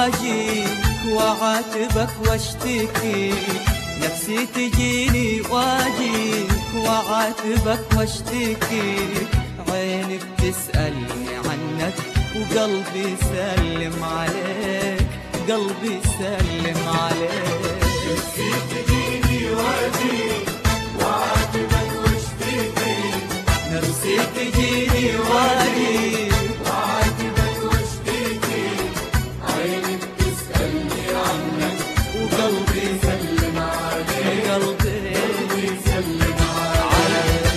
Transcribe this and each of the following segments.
واجيك وعاتبك واشتكي، نفسي تجيني واجيك وعاتبك واشتكي، عيني بتسألني عنك وقلبي سلم عليك، قلبي سلم عليك. نفسي تجيني واجيك وعاتبك واشتكي، نفسي تجيني واجيك وعاتبك واشتكي، عيني بتسألني عنك وقلبي سلم عليك، قلبي سلم عليك.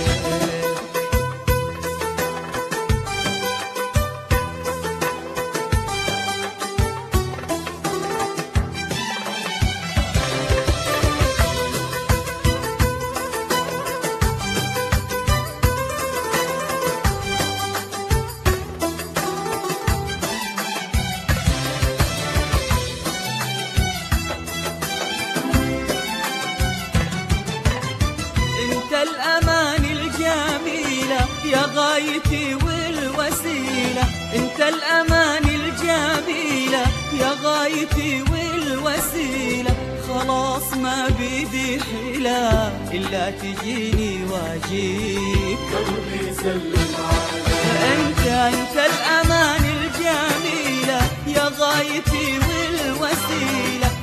انت الأمان الجميلة يا غايتي والوسيلة، انت الأمان الجميلة يا غايتي والوسيلة، خلاص ما بيدي حيلة إلا تجيني واجيك، قلبي سلم عليك. انت الأمان الجميلة يا غايتي والوسيلة،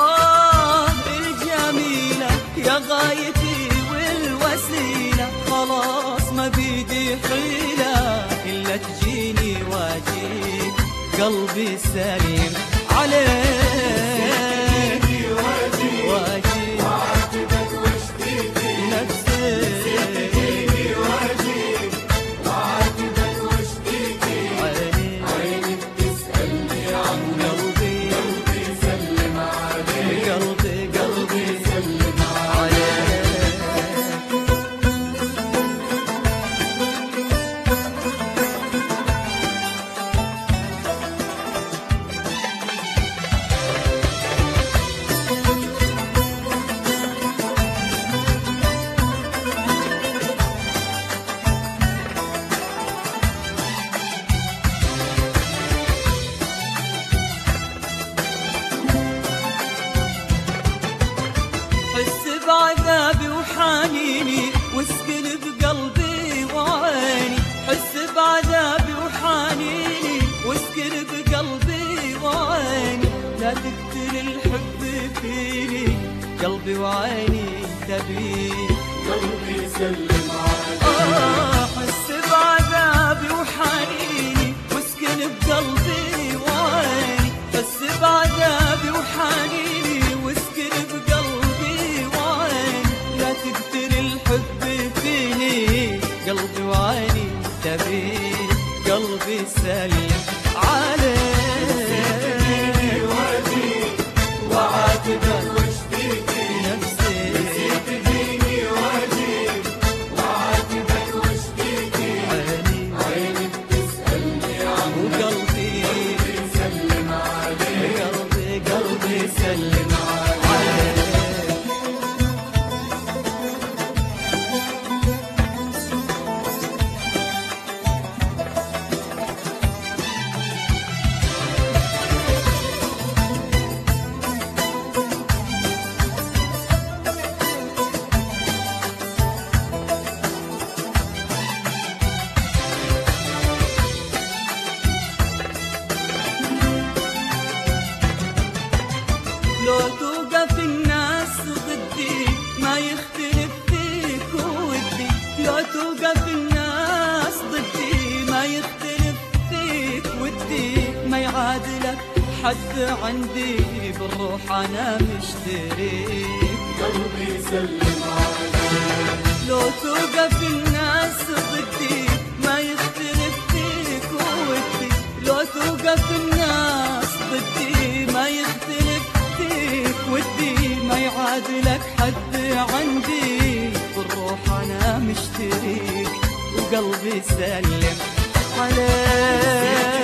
الجميلة يا غايتي والوسيلة، خلاص ما بيدي حيلة إلا تجيني واجيك، قلبي سلم عليك واجيك وعاتبك واشتكي، نفسي تجيني واجيك وعاتبك واشتكي، عيني بتسألني عنك قلبي سلم عليك، قلبي سلم عليك. حس بعذابي وحنيني واسكن بقلبي وعيني، حس بعذابي وحنيني واسكن بقلبي وعيني، لا تقتل الحب فيني، قلبي وعيني تبيني، قلبي سلم عليك. حس بعذابي وحنيني واسكن بقلبي وعيني، حس بعذابي وحنيني واسكن بقلبي وعيني، لا تقتل الحب فيني، قلبي وعيني تبيني، قلبي سلم عليك واجيك وعاتبك واشتكي، نفسي تجيني واجيك وعاتبك واشتكي، عيني بتسألني عنك وقلبي سلم عليك، قلبي سلم عليك. لو توقف الناس ضدي ما يختلف فيك ودي، لو توقف الناس ضدي ما يختلف فيك ودي، ما يعادلك حد عندي بالروح أنا مشتريك، قلبي سلم عليك. لو توقف الناس ضدي ما يختلف فيك ودي، لو توقف الناس ضدي ما يختلف فيك ودي، ما يعادلك حد عندي بالروح أنا مشتريك، وقلبي سلم عليك.